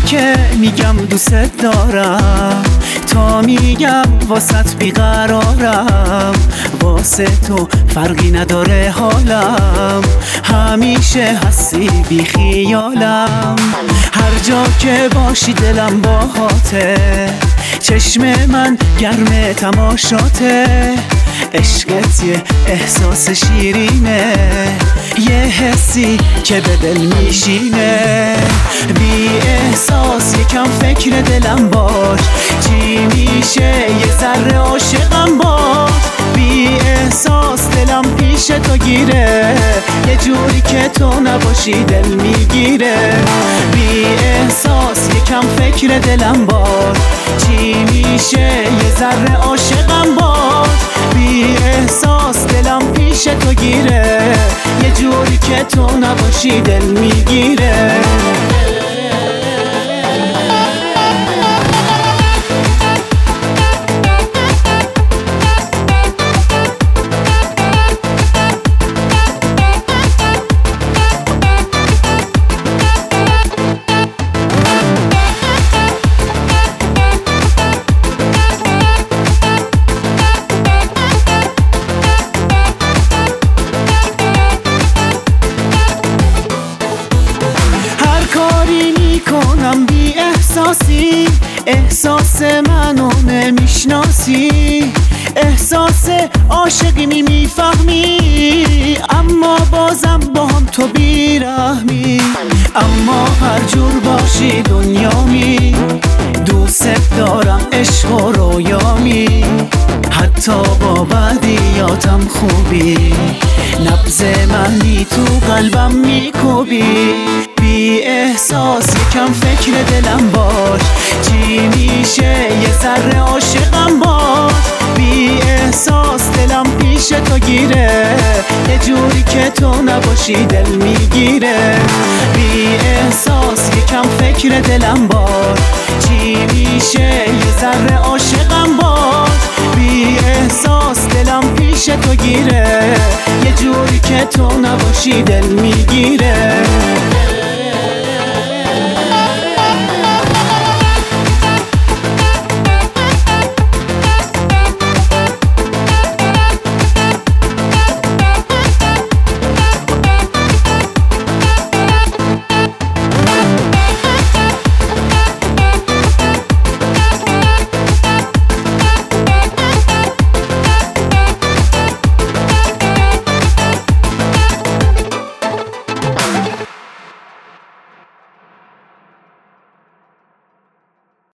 که میگم دوست دارم، تا میگم واسط بیقرارم. واسه تو فرقی نداره حالم، همیشه هستی بی خیالم. هر جا که باشی دلم باهاته، چشم من گرم تماشاته. عشقت یه احساس شیرینه، یه حسی که به دل میشینه. بی احساس یکم فکر دلم باش، چی میشه یه ذره عاشقم باش. بی احساس دلم پیش تو گیره، یه جوری که تو نباشی دل میگیره. بی احساس یکم فکر دلم باش، چی میشه یه ذره عاشقم باش. بی احساس دلم پیش تو گیره، یه جوری که تو نباشی دل میگیره. بی احساسی، احساس منو نمیشناسی. احساس عاشقی میفهمی، اما بازم با هم تو بیرحمی. اما هر جور باشی دنیامی، دوست دارم عشق و رویامی. حتی با بدیاتم خوبی، نبض منی تو قلبم میکوبی. بی احساس یکم فکر دلم باش، چی میشه یه ذره عاشقم باش. بی احساس دلم پیش تو گیره، یه جوری که تو نباشی دل میگیره. بی احساس یکم فکر دلم باش، چی میشه یه ذره عاشقم باش. بی احساس دلم پیش تو گیره، یه جوری که تو نباشی دل میگیره.